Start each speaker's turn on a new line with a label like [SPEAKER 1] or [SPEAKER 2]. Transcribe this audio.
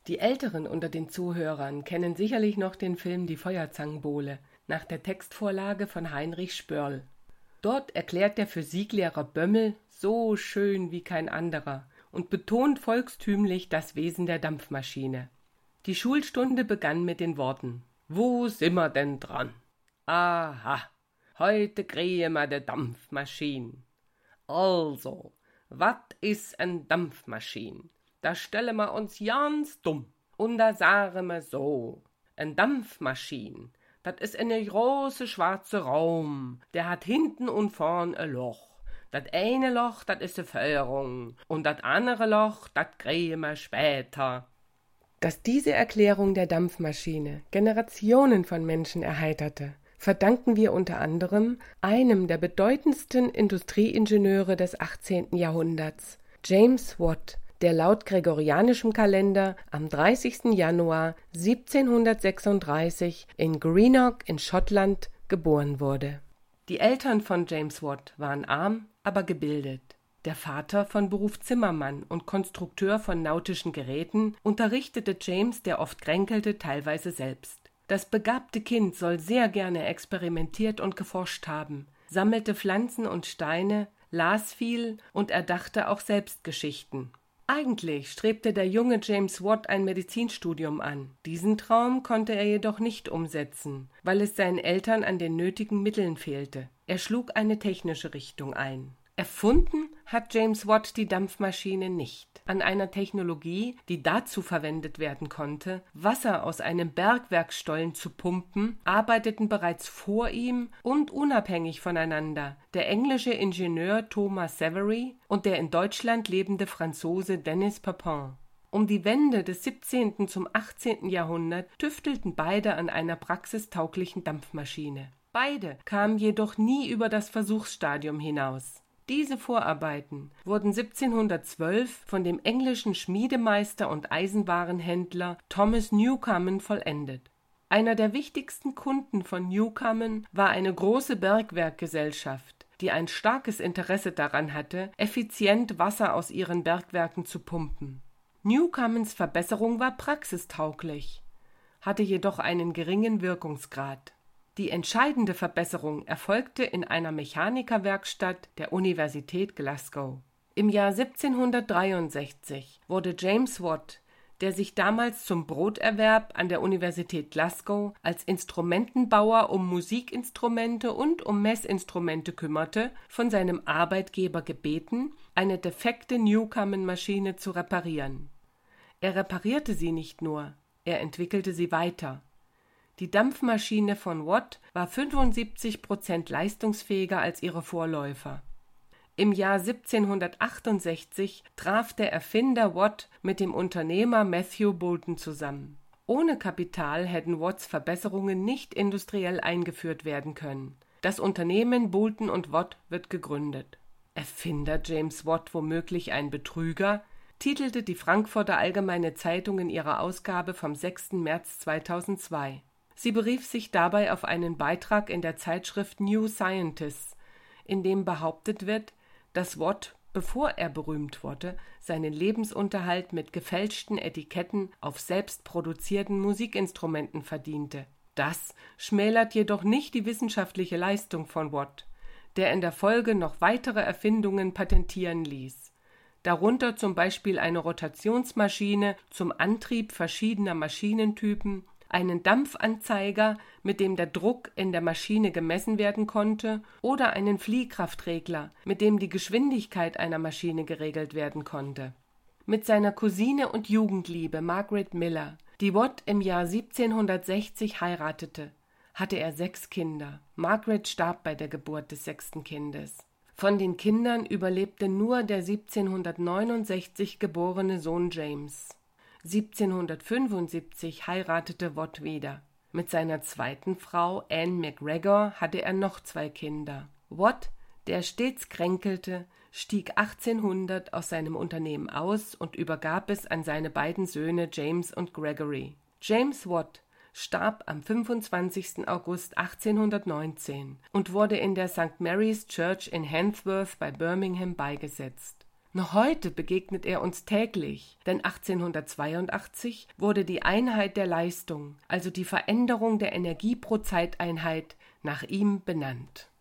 [SPEAKER 1] Die Älteren unter den Zuhörern kennen sicherlich noch den Film Die Feuerzangenbowle nach der Textvorlage von Heinrich Spörl. Dort erklärt der Physiklehrer Bömmel so schön wie kein anderer und betont volkstümlich das Wesen der Dampfmaschine. Die Schulstunde begann mit den Worten: »Wo sind wir denn dran? Aha, heute kriegen wir de Dampfmaschine. Also, wat is en Dampfmaschine? Da stellen wir uns ganz dumm. Und da sagen wir so: En Dampfmaschine, das is eine große schwarze Raum, der hat hinten und vorn ein Loch. Das eine Loch, das is de Feuerung, und das andere Loch, das kriegen wir später.« Dass diese Erklärung der Dampfmaschine Generationen von Menschen erheiterte, verdanken wir unter anderem einem der bedeutendsten Industrieingenieure des 18. Jahrhunderts, James Watt, der laut gregorianischem Kalender am 30. Januar 1736 in Greenock in Schottland geboren wurde. Die Eltern von James Watt waren arm, aber gebildet. Der Vater, von Beruf Zimmermann und Konstrukteur von nautischen Geräten, unterrichtete James, der oft kränkelte, teilweise selbst. Das begabte Kind soll sehr gerne experimentiert und geforscht haben, sammelte Pflanzen und Steine, las viel und erdachte auch selbst Geschichten. Eigentlich strebte der junge James Watt ein Medizinstudium an. Diesen Traum konnte er jedoch nicht umsetzen, weil es seinen Eltern an den nötigen Mitteln fehlte. Er schlug eine technische Richtung ein. Erfunden hat James Watt die Dampfmaschine nicht. An einer Technologie, die dazu verwendet werden konnte, Wasser aus einem Bergwerksstollen zu pumpen, arbeiteten bereits vor ihm und unabhängig voneinander der englische Ingenieur Thomas Savery und der in Deutschland lebende Franzose Denis Papin. Um die Wende des 17. zum 18. Jahrhundert tüftelten beide an einer praxistauglichen Dampfmaschine. Beide kamen jedoch nie über das Versuchsstadium hinaus. Diese Vorarbeiten wurden 1712 von dem englischen Schmiedemeister und Eisenwarenhändler Thomas Newcomen vollendet. Einer der wichtigsten Kunden von Newcomen war eine große Bergwerkgesellschaft, die ein starkes Interesse daran hatte, effizient Wasser aus ihren Bergwerken zu pumpen. Newcomens Verbesserung war praxistauglich, hatte jedoch einen geringen Wirkungsgrad. Die entscheidende Verbesserung erfolgte in einer Mechanikerwerkstatt der Universität Glasgow. Im Jahr 1763 wurde James Watt, der sich damals zum Broterwerb an der Universität Glasgow als Instrumentenbauer um Musikinstrumente und um Messinstrumente kümmerte, von seinem Arbeitgeber gebeten, eine defekte Newcomen-Maschine zu reparieren. Er reparierte sie nicht nur, er entwickelte sie weiter. Die Dampfmaschine von Watt war 75% leistungsfähiger als ihre Vorläufer. Im Jahr 1768 traf der Erfinder Watt mit dem Unternehmer Matthew Boulton zusammen. Ohne Kapital hätten Watts Verbesserungen nicht industriell eingeführt werden können. Das Unternehmen Boulton & Watt wird gegründet. Erfinder James Watt womöglich ein Betrüger, titelte die Frankfurter Allgemeine Zeitung in ihrer Ausgabe vom 6. März 2002. Sie berief sich dabei auf einen Beitrag in der Zeitschrift New Scientist, in dem behauptet wird, dass Watt, bevor er berühmt wurde, seinen Lebensunterhalt mit gefälschten Etiketten auf selbstproduzierten Musikinstrumenten verdiente. Das schmälert jedoch nicht die wissenschaftliche Leistung von Watt, der in der Folge noch weitere Erfindungen patentieren ließ. Darunter zum Beispiel eine Rotationsmaschine zum Antrieb verschiedener Maschinentypen, einen Dampfanzeiger, mit dem der Druck in der Maschine gemessen werden konnte, oder einen Fliehkraftregler, mit dem die Geschwindigkeit einer Maschine geregelt werden konnte. Mit seiner Cousine und Jugendliebe Margaret Miller, die Watt im Jahr 1760 heiratete, hatte er 6 Kinder. Margaret starb bei der Geburt des 6. Kindes. Von den Kindern überlebte nur der 1769 geborene Sohn James. 1775 heiratete Watt wieder. Mit seiner zweiten Frau Anne McGregor hatte er noch 2 Kinder. Watt, der stets kränkelte, stieg 1800 aus seinem Unternehmen aus und übergab es an seine beiden Söhne James und Gregory. James Watt starb am 25. August 1819 und wurde in der St. Mary's Church in Handsworth bei Birmingham beigesetzt. Noch heute begegnet er uns täglich, denn 1882 wurde die Einheit der Leistung, also die Veränderung der Energie pro Zeiteinheit, nach ihm benannt.